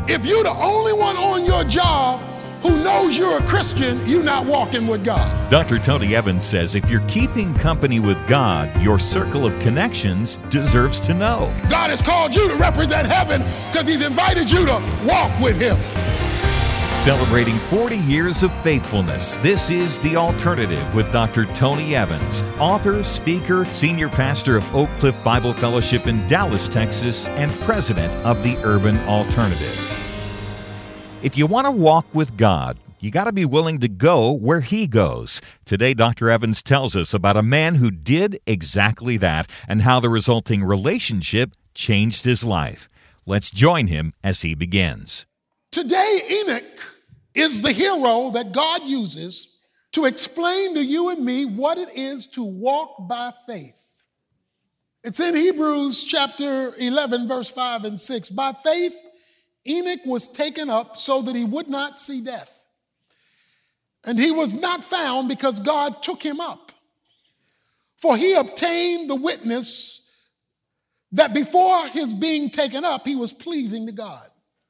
If you're the only one on your job who knows you're a Christian, you're not walking with God. Dr. Tony Evans says if you're keeping company with God, your circle of connections deserves to know. God has called you to represent heaven because he's invited you to walk with him. Celebrating 40 years of faithfulness, this is The Alternative with Dr. Tony Evans, author, speaker, senior pastor of Oak Cliff Bible Fellowship in Dallas, Texas, and president of the Urban Alternative. If you want to walk with God, you got to be willing to go where he goes. Today, Dr. Evans tells us about a man who did exactly that and how the resulting relationship changed his life. Let's join him as he begins. Today, Enoch is the hero that God uses to explain to you and me what it is to walk by faith. It's in Hebrews chapter 11, verse 5 and 6. By faith, Enoch was taken up so that he would not see death. And he was not found because God took him up. For he obtained the witness that before his being taken up, he was pleasing to God.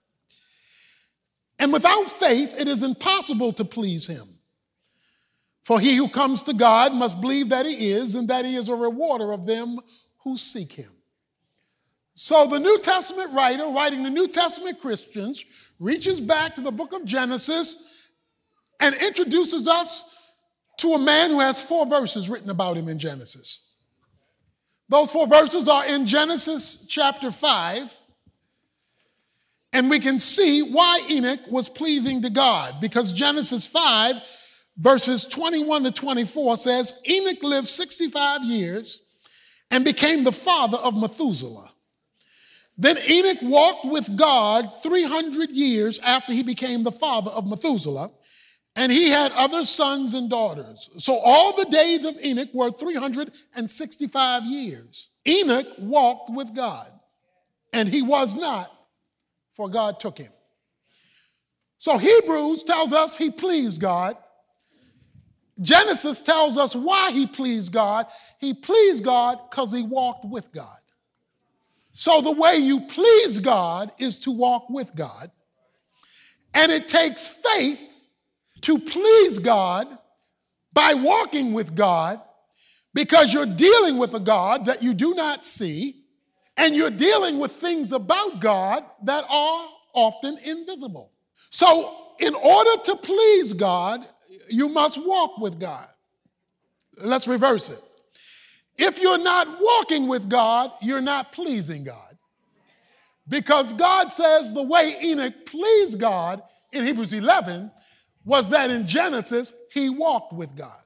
And without faith, it is impossible to please him. For he who comes to God must believe that he is, and that he is a rewarder of them who seek him. So the New Testament writer, writing the New Testament Christians, reaches back to the book of Genesis and introduces us to a man who has 4 verses written about him in Genesis. Those 4 verses are in Genesis chapter 5. And we can see why Enoch was pleasing to God, because Genesis 5, verses 21 to 24 says, Enoch lived 65 years and became the father of Methuselah. Then Enoch walked with God 300 years after he became the father of Methuselah, and he had other sons and daughters. So all the days of Enoch were 365 years. Enoch walked with God, and he was not, for God took him. So Hebrews tells us he pleased God. Genesis tells us why he pleased God. He pleased God because he walked with God. So the way you please God is to walk with God. And it takes faith to please God by walking with God, because you're dealing with a God that you do not see. And you're dealing with things about God that are often invisible. So in order to please God, you must walk with God. Let's reverse it. If you're not walking with God, you're not pleasing God. Because God says the way Enoch pleased God in Hebrews 11 was that in Genesis, he walked with God.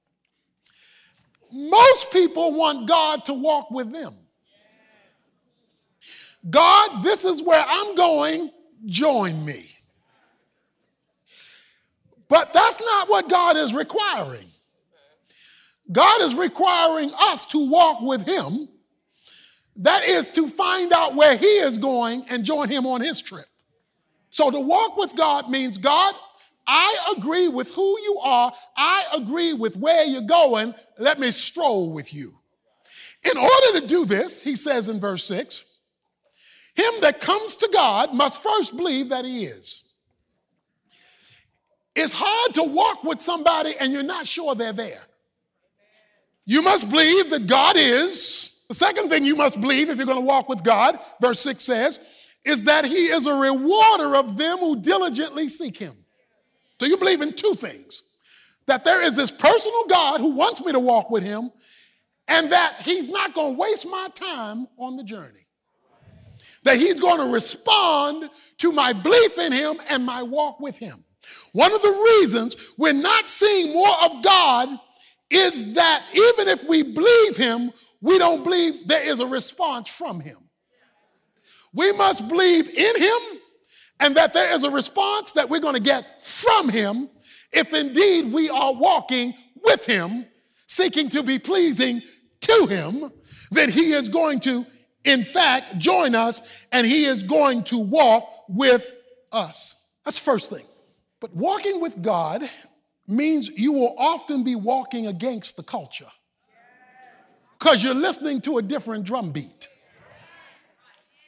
Most people want God to walk with them. God, this is where I'm going, join me. But that's not what God is requiring. God is requiring us to walk with him. That is to find out where he is going and join him on his trip. So to walk with God means, God, I agree with who you are. I agree with where you're going. Let me stroll with you. In order to do this, he says in verse 6, him that comes to God must first believe that he is. It's hard to walk with somebody and you're not sure they're there. You must believe that God is. The second thing you must believe if you're going to walk with God, verse 6 says, is that he is a rewarder of them who diligently seek him. So you believe in 2 things. That there is this personal God who wants me to walk with him, and that he's not going to waste my time on the journey. That he's going to respond to my belief in him and my walk with him. One of the reasons we're not seeing more of God is that even if we believe him, we don't believe there is a response from him. We must believe in him and that there is a response that we're going to get from him if indeed we are walking with him, seeking to be pleasing to him, then he is going to in fact, join us, and he is going to walk with us. That's the first thing. But walking with God means you will often be walking against the culture because you're listening to a different drum beat.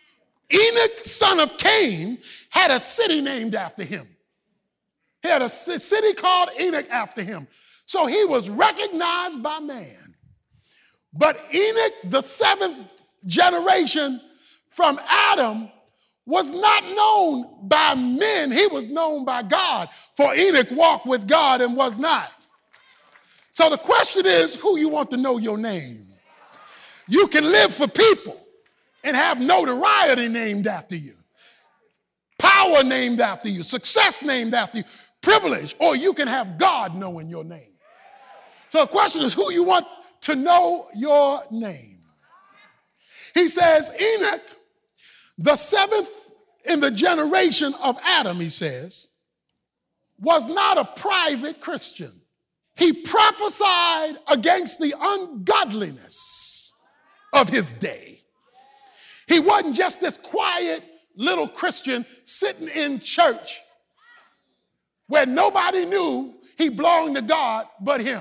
Enoch, son of Cain, had a city named after him. He had a city called Enoch after him. So he was recognized by man. But Enoch, the seventh generation from Adam, was not known by men. He was known by God. For Enoch walked with God and was not. So the question is, who you want to know your name? You can live for people and have notoriety named after you, power named after you, success named after you, privilege, or you can have God knowing your name. So the question is, who you want to know your name? He says, Enoch, the seventh in the generation of Adam, he says, was not a private Christian. He prophesied against the ungodliness of his day. He wasn't just this quiet little Christian sitting in church where nobody knew he belonged to God but him.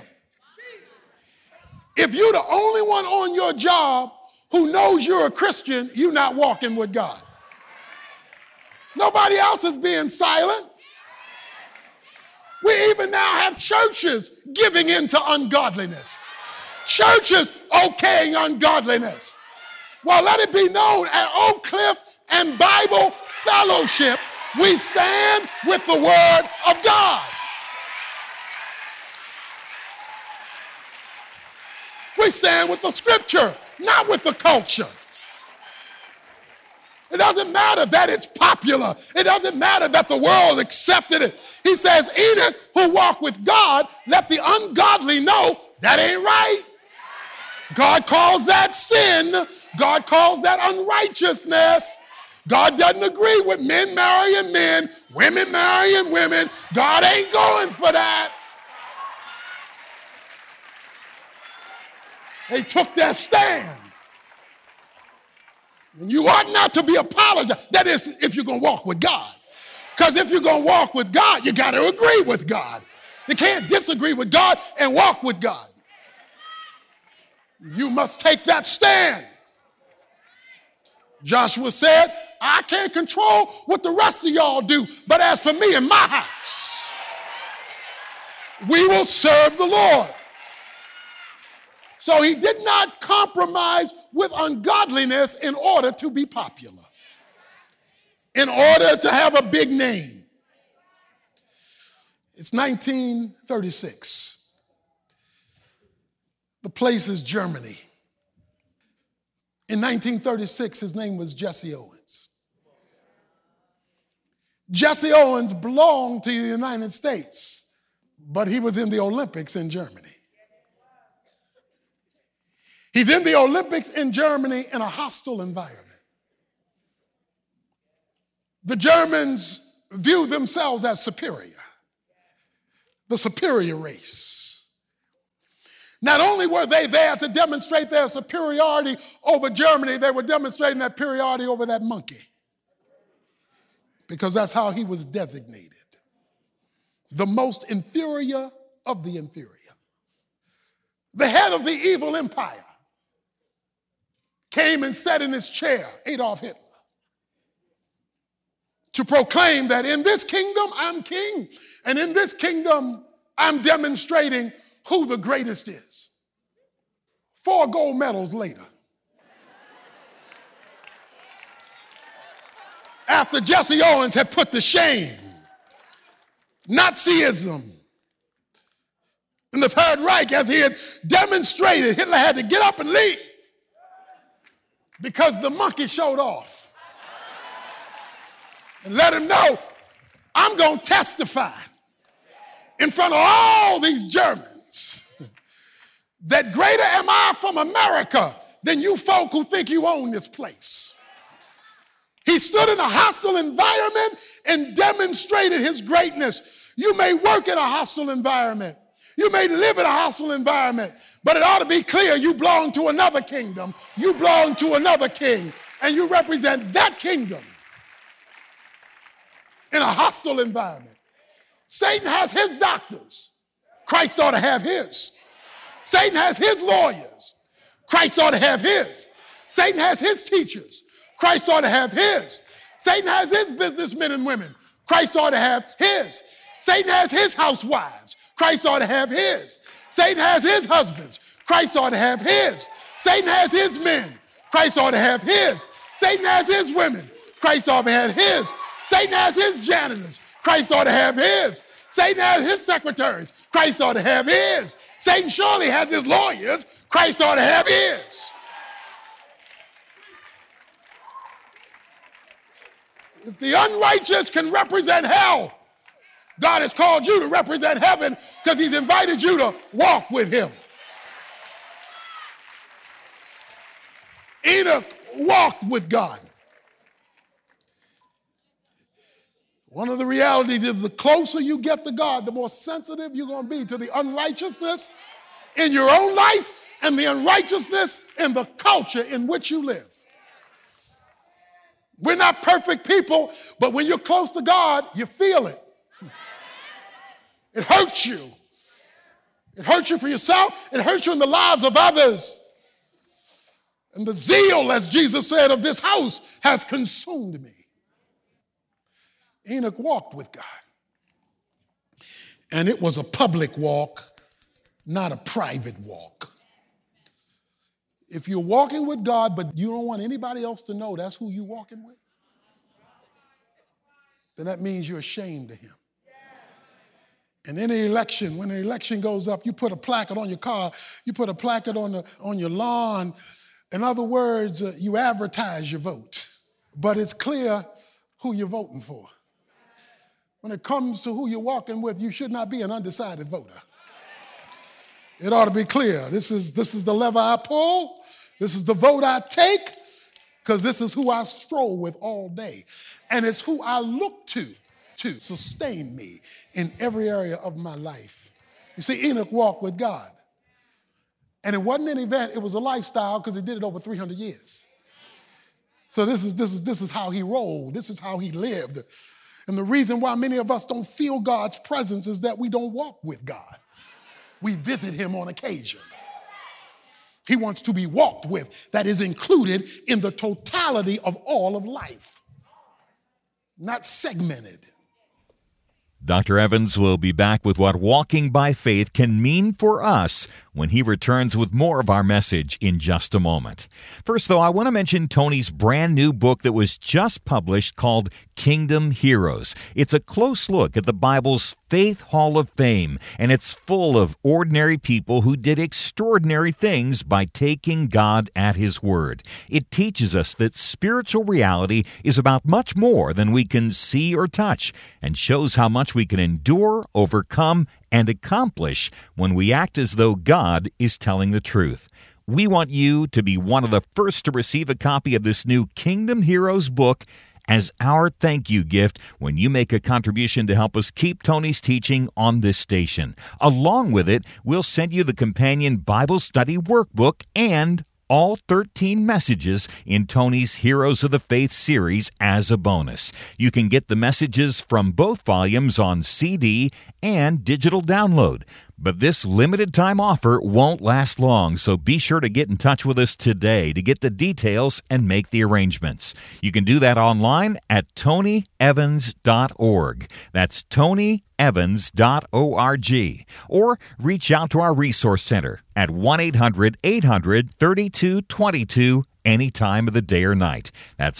If you're the only one on your job who knows you're a Christian, you're not walking with God. Nobody else is being silent. We even now have churches giving into ungodliness. Churches okaying ungodliness. Well, let it be known at Oak Cliff and Bible Fellowship, we stand with the Word of God. We stand with the Scripture, not with the culture. It doesn't matter that it's popular. It doesn't matter that the world accepted it. He says, Enoch, who walked with God, let the ungodly know that ain't right. God calls that sin. God calls that unrighteousness. God doesn't agree with men marrying men, women marrying women. God ain't going for that. They took their stand. And you ought not to be apologized. That is, if you're going to walk with God. Because if you're going to walk with God, you got to agree with God. You can't disagree with God and walk with God. You must take that stand. Joshua said, I can't control what the rest of y'all do, but as for me and my house, we will serve the Lord. So he did not compromise with ungodliness in order to be popular, in order to have a big name. It's 1936. The place is Germany. In 1936, his name was Jesse Owens. Jesse Owens belonged to the United States, but he was in the Olympics in Germany. He's in the Olympics in Germany in a hostile environment. The Germans view themselves as superior, the superior race. Not only were they there to demonstrate their superiority over Germany, they were demonstrating that superiority over that monkey. Because that's how he was designated. The most inferior of the inferior. The head of the evil empire came and sat in his chair, Adolf Hitler, to proclaim that in this kingdom I'm king, and in this kingdom I'm demonstrating who the greatest is. 4 gold medals later, after Jesse Owens had put to shame Nazism in the Third Reich, as he had demonstrated, Hitler had to get up and leave because the monkey showed off and let him know, I'm going to testify in front of all these Germans that greater am I from America than you folk who think you own this place. He stood in a hostile environment and demonstrated his greatness. You may work in a hostile environment. You may live in a hostile environment, but it ought to be clear you belong to another kingdom. You belong to another king, and you represent that kingdom in a hostile environment. Satan has his doctors. Christ ought to have his. Satan has his lawyers. Christ ought to have his. Satan has his teachers. Christ ought to have his. Satan has his businessmen and women. Christ ought to have his. Satan has his housewives. Christ ought to have his. Satan has his husbands. Christ ought to have his. Satan has his men. Christ ought to have his. Satan has his women. Christ ought to have his. Satan has his janitors. Christ ought to have his. Satan has his secretaries. Christ ought to have his. Satan surely has his lawyers. Christ ought to have his. If the unrighteous can represent hell, God has called you to represent heaven because he's invited you to walk with him. Enoch walked with God. One of the realities is the closer you get to God, the more sensitive you're going to be to the unrighteousness in your own life and the unrighteousness in the culture in which you live. We're not perfect people, but when you're close to God, you feel it. It hurts you. It hurts you for yourself. It hurts you in the lives of others. And the zeal, as Jesus said, of this house has consumed me. Enoch walked with God. And it was a public walk, not a private walk. If you're walking with God, but you don't want anybody else to know that's who you're walking with, then that means you're ashamed of him. And in the election, when the election goes up, you put a placard on your car, you put a placard on your lawn. In other words, you advertise your vote. But it's clear who you're voting for. When it comes to who you're walking with, you should not be an undecided voter. It ought to be clear. This is the lever I pull. This is the vote I take, because this is who I stroll with all day. And it's who I look to sustain me in every area of my life. You see, Enoch walked with God. And it wasn't an event, it was a lifestyle, because he did it over 300 years. So this is how he rolled. This is how he lived. And the reason why many of us don't feel God's presence is that we don't walk with God. We visit him on occasion. He wants to be walked with. That is included in the totality of all of life, not segmented. Dr. Evans will be back with what walking by faith can mean for us when he returns with more of our message in just a moment. First, though, I want to mention Tony's brand new book that was just published called Kingdom Heroes. It's a close look at the Bible's Faith Hall of Fame, and it's full of ordinary people who did extraordinary things by taking God at his word. It teaches us that spiritual reality is about much more than we can see or touch, and shows how much we can endure, overcome, and accomplish when we act as though God is telling the truth. We want you to be one of the first to receive a copy of this new Kingdom Heroes book as our thank you gift when you make a contribution to help us keep Tony's teaching on this station. Along with it, we'll send you the companion Bible study workbook and all 13 messages in Tony's Heroes of the Faith series as a bonus. You can get the messages from both volumes on CD and digital download. But this limited time offer won't last long, so be sure to get in touch with us today to get the details and make the arrangements. You can do that online at tonyevans.org. That's tonyevans.org. Or reach out to our resource center at 1-800-800-3222 any time of the day or night. That's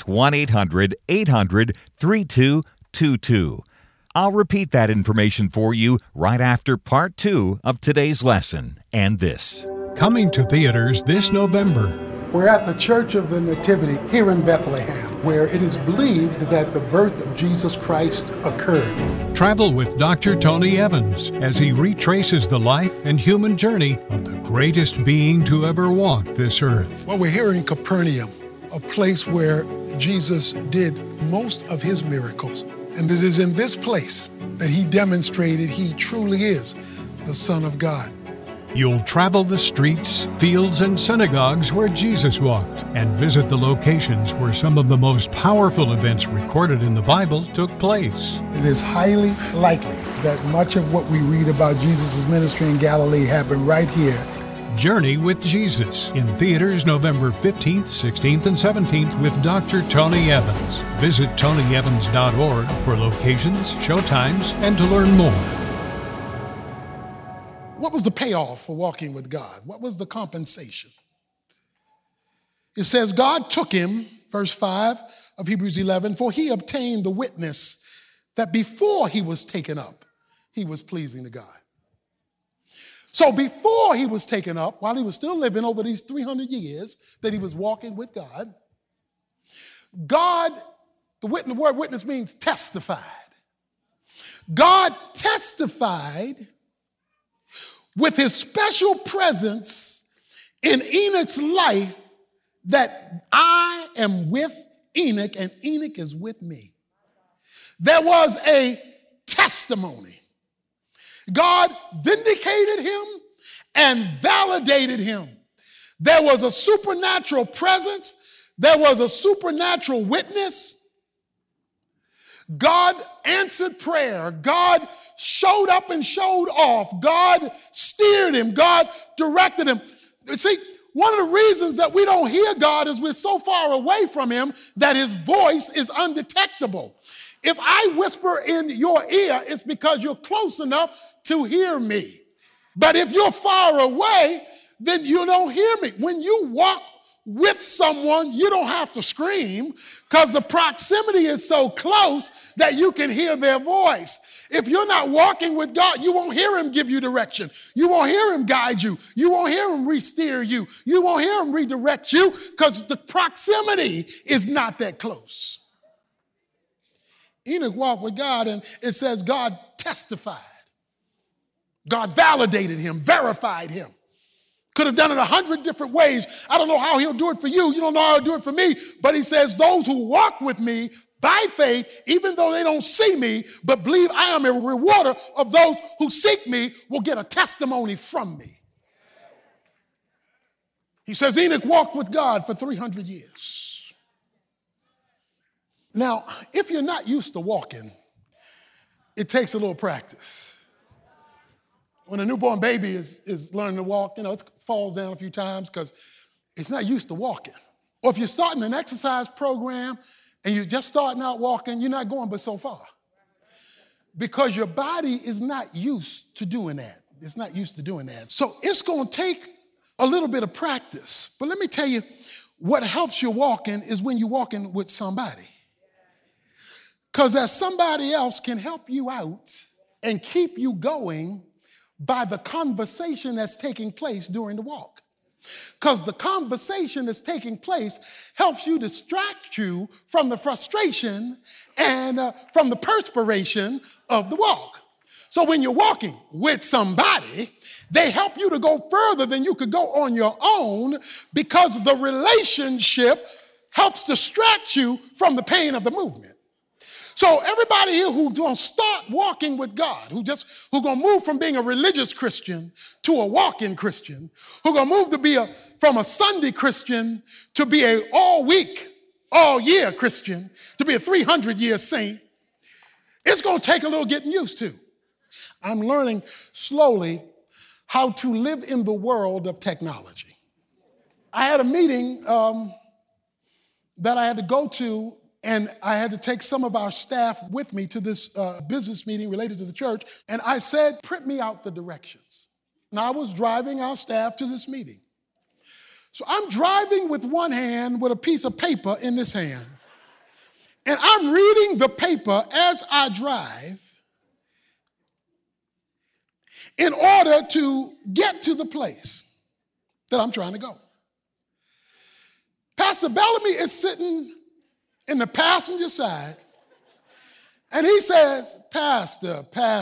1-800-800-3222. I'll repeat that information for you right after part 2 of today's lesson and this. Coming to theaters this November. We're at the Church of the Nativity here in Bethlehem, where it is believed that the birth of Jesus Christ occurred. Travel with Dr. Tony Evans as he retraces the life and human journey of the greatest being to ever walk this earth. Well, we're here in Capernaum, a place where Jesus did most of his miracles. And it is in this place that he demonstrated he truly is the Son of God. You'll travel the streets, fields, and synagogues where Jesus walked and visit the locations where some of the most powerful events recorded in the Bible took place. It is highly likely that much of what we read about Jesus' ministry in Galilee happened right here, Journey with Jesus, in theaters November 15th, 16th, and 17th with Dr. Tony Evans. Visit tonyevans.org for locations, showtimes, and to learn more. What was the payoff for walking with God? What was the compensation? It says, God took him, verse 5 of Hebrews 11, for he obtained the witness that before he was taken up, he was pleasing to God. So before he was taken up, while he was still living over these 300 years that he was walking with God, the word witness means testified. God testified with his special presence in Enoch's life that I am with Enoch and Enoch is with me. There was a testimony. God vindicated him and validated him. There was a supernatural presence. There was a supernatural witness. God answered prayer. God showed up and showed off. God steered him. God directed him. See, one of the reasons that we don't hear God is we're so far away from him that his voice is undetectable. If I whisper in your ear, it's because you're close enough to hear me. But if you're far away, then you don't hear me. When you walk with someone, you don't have to scream because the proximity is so close that you can hear their voice. If you're not walking with God, you won't hear him give you direction. You won't hear him guide you. You won't hear him re-steer you. You won't hear him redirect you because the proximity is not that close. Enoch walked with God, and it says God testified. God validated him, verified him. Could have done it 100 different ways. I don't know how he'll do it for you. You don't know how he'll do it for me. But he says, those who walk with me by faith, even though they don't see me, but believe I am a rewarder of those who seek me, will get a testimony from me. He says Enoch walked with God for 300 years. Now, if you're not used to walking, it takes a little practice. When a newborn baby is learning to walk, it falls down a few times because it's not used to walking. Or if you're starting an exercise program and you're just starting out walking, you're not going but so far. Because your body is not used to doing that. It's not used to doing that. So it's going to take a little bit of practice. But let me tell you, what helps you walking is when you're walking with somebody. Because that somebody else can help you out and keep you going by the conversation that's taking place during the walk. Because the conversation that's taking place helps you distract you from the frustration and from the perspiration of the walk. So when you're walking with somebody, they help you to go further than you could go on your own because the relationship helps distract you from the pain of the movement. So everybody here who's going to start walking with God, who's going to move from being a religious Christian to a walking Christian, who's going to move to be from a Sunday Christian to be a all week, all year Christian, to be a 300-year saint, it's going to take a little getting used to. I'm learning slowly how to live in the world of technology. I had a meeting that I had to go to, and I had to take some of our staff with me to this business meeting related to the church. And I said, print me out the directions. And I was driving our staff to this meeting. So I'm driving with one hand with a piece of paper in this hand. And I'm reading the paper as I drive in order to get to the place that I'm trying to go. Pastor Bellamy is sitting in the passenger side, and he says, Pastor.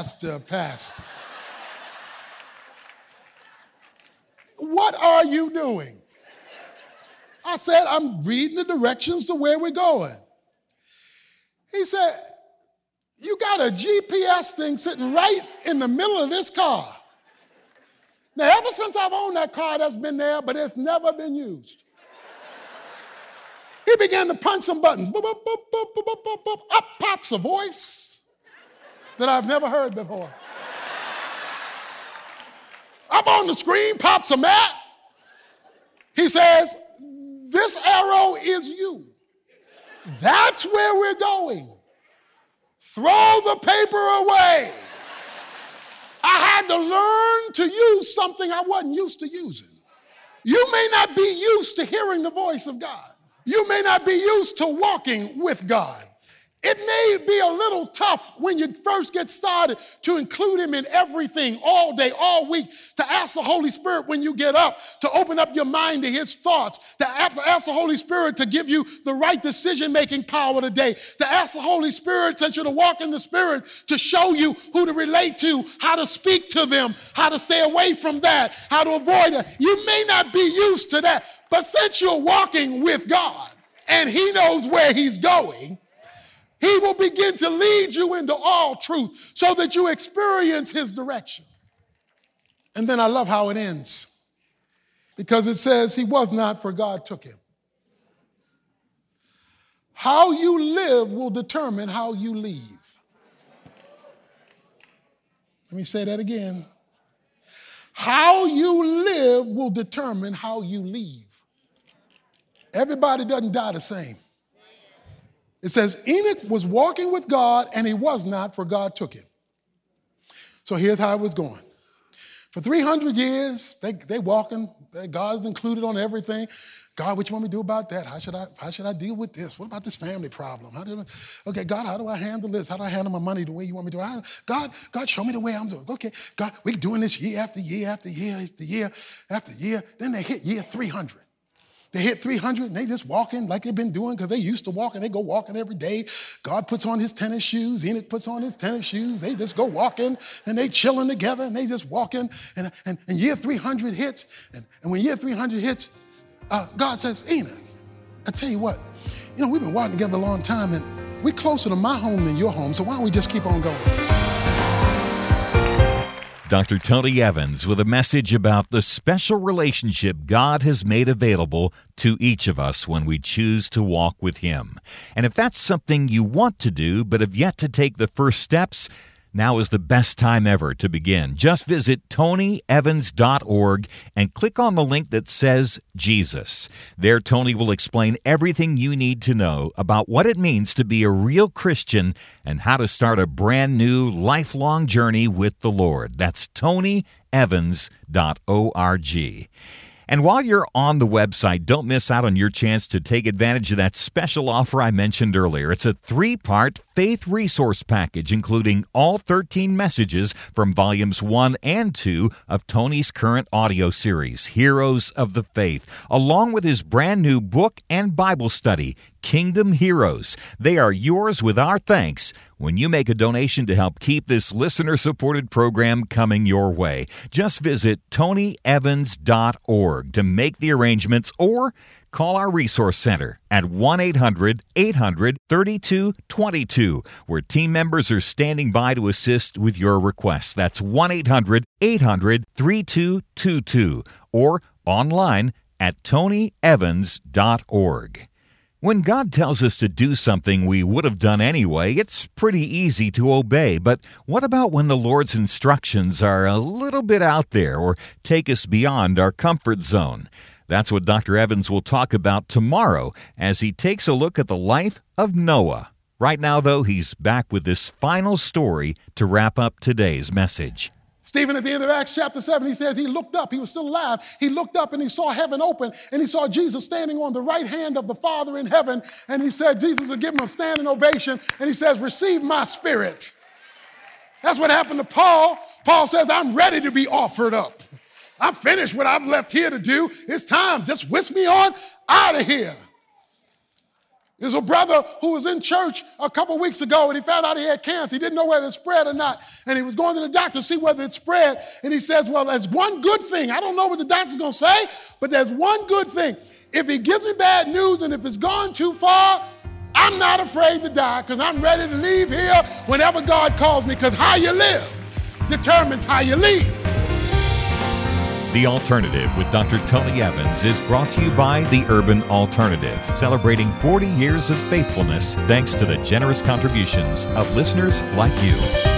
What are you doing? I said, I'm reading the directions to where we're going. He said, you got a GPS thing sitting right in the middle of this car. Now, ever since I've owned that car, that's been there, but it's never been used. He began to punch some buttons. Boop, boop, boop, boop, boop, boop, boop, boop. Up pops a voice that I've never heard before. Up on the screen pops a map He says, this arrow is you. That's where we're going. Throw the paper away. I had to learn to use something I wasn't used to using. You may not be used to hearing the voice of God. You may not be used to walking with God. It may be a little tough when you first get started to include him in everything, all day, all week, to ask the Holy Spirit when you get up, to open up your mind to his thoughts, to ask the Holy Spirit to give you the right decision-making power today, to ask the Holy Spirit, since you're to walk in the Spirit, to show you who to relate to, how to speak to them, how to stay away from that, how to avoid it. You may not be used to that, but since you're walking with God and he knows where he's going, he will begin to lead you into all truth so that you experience his direction. And then I love how it ends, because it says he was not, for God took him. How you live will determine how you leave. Let me say that again. How you live will determine how you leave. Everybody doesn't die the same. It says Enoch was walking with God and he was not, for God took him. So here's how it was going. For 300 years, they walking. God's included on everything. God, what you want me to do about that? How should I deal with this? What about this family problem? Okay, God, how do I handle this? How do I handle my money the way you want me to? God, show me the way I'm doing. Okay, God, we're doing this year after year after year after year after year. Then they hit year 300. They hit 300 and they just walking like they've been doing because they used to walk and they go walking every day. God puts on his tennis shoes. Enoch puts on his tennis shoes. They just go walking and they chilling together and they just walking. And year 300 hits. And when year 300 hits, God says, Enoch, I tell you what, we've been walking together a long time and we're closer to my home than your home. So why don't we just keep on going? Dr. Tony Evans with a message about the special relationship God has made available to each of us when we choose to walk with him. And if that's something you want to do but have yet to take the first steps, now is the best time ever to begin. Just visit tonyevans.org and click on the link that says Jesus. There, Tony will explain everything you need to know about what it means to be a real Christian and how to start a brand new, lifelong journey with the Lord. That's tonyevans.org. And while you're on the website, don't miss out on your chance to take advantage of that special offer I mentioned earlier. It's a 3-part faith resource package, including all 13 messages from volumes 1 and 2 of Tony's current audio series, Heroes of the Faith, along with his brand new book and Bible study, Kingdom Heroes. They are yours with our thanks when you make a donation to help keep this listener-supported program coming your way. Just visit tonyevans.org to make the arrangements or call our resource center at 1-800-800-3222, where team members are standing by to assist with your requests. That's 1-800-800-3222 or online at tonyevans.org. When God tells us to do something we would have done anyway, it's pretty easy to obey. But what about when the Lord's instructions are a little bit out there or take us beyond our comfort zone? That's what Dr. Evans will talk about tomorrow as he takes a look at the life of Noah. Right now, though, he's back with this final story to wrap up today's message. Stephen, at the end of Acts chapter 7, he says he looked up. He was still alive. He looked up and he saw heaven open, and he saw Jesus standing on the right hand of the Father in heaven. And he said, Jesus would give him a standing ovation, and he says, receive my spirit. That's what happened to Paul. Paul says, I'm ready to be offered up. I'm finished what I've left here to do. It's time. Just whisk me on out of here. There's a brother who was in church a couple weeks ago, and he found out he had cancer. He didn't know whether it spread or not, and he was going to the doctor to see whether it spread, and he says, well, there's one good thing. I don't know what the doctor's going to say, but there's one good thing. If he gives me bad news and if it's gone too far, I'm not afraid to die because I'm ready to leave here whenever God calls me, because how you live determines how you leave. The Alternative with Dr. Tony Evans is brought to you by The Urban Alternative, celebrating 40 years of faithfulness thanks to the generous contributions of listeners like you.